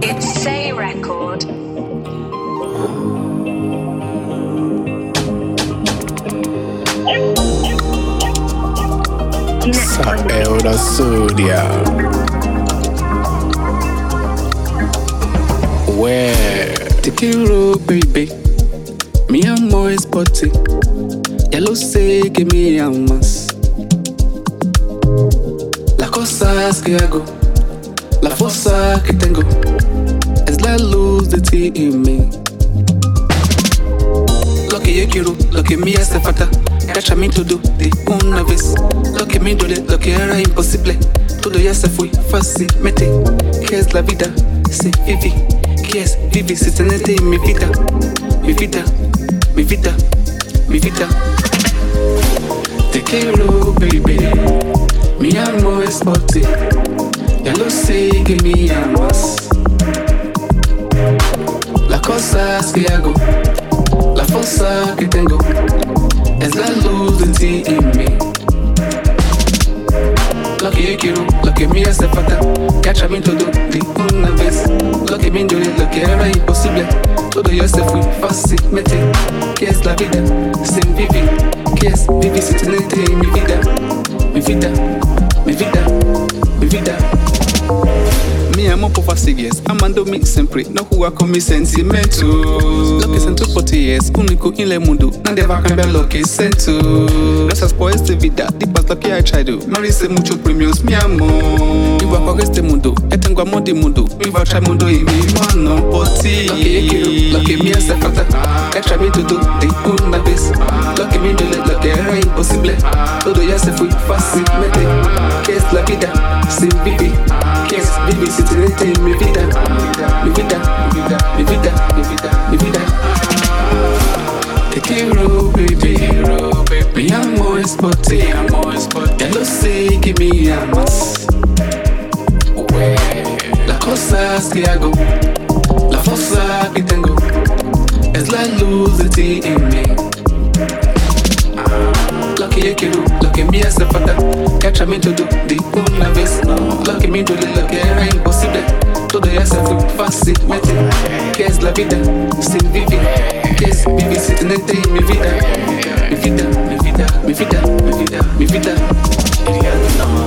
It's Say Record. Sael da Súria. Where? Tequila, baby. Mi amor es por ti. Ya lo sé que me amas. Las cosas que hago, la fuerza que tengo, es la luz de ti y mí. Lo que yo quiero, lo que me hace falta, cáchame todo de una vez. Lo que me duele, lo que era imposible, todo ya se fue fácilmente. ¿Qué es la vida? Se vive. ¿Qué es vivir si tenerte en mi vida? Mi vida, mi vida, mi vida. Te quiero, baby. Mi amor es por ti. Ya lo sé que me amas. Las cosas que hago, la fuerza que tengo, es la luz de ti y mí. Lo que yo quiero, lo que me hace falta, cáchame todo de una vez. Lo que me duele, lo que era imposible, todo ya se fue fácilmente. ¿Qué es la vida sin vivir? ¿Qué es vivir sin tenerte en mi vida? Mi vida, mi vida, mi vida. Mi amor por sigues amándome sempre, não rua com mis sentimentos. Lo que siento por ti es único en el mundo, nadie va a cambiar lo que siento. Gracias por esta vida, depois lo que he echado, merece muchos premios, mi amor. Vivo por este mundo, yo tengo amor de mundo, vivo a mundo y mi mano por ti. Lo que yo quiero, lo que me hace falta, cáchame todo de una vez. Lo que me duele, lo que era imposible, todo ya se fue fácilmente. ¿Qué es la vida sin vivir? ¿Qué es vivir sin tenerte en mi vida? Mi vida, mi vida, mi vida, mi vida, mi vida. Te quiero, baby. Mi amor es por ti. Ya lo sé que me amas. Las cosas que hago, la fuerza que tengo, es la luz de ti en mí. Lo que yo quiero, lo que me hace falta, cáchame todo de una vez. Lo que me duele, lo que era imposible, todo ya se fue fácilmente. ¿Qué es la vida sin vivir? ¿Qué es vivir sin tenerte en mi vida? Mi vida, mi vida, mi vida, mi vida, mi vida.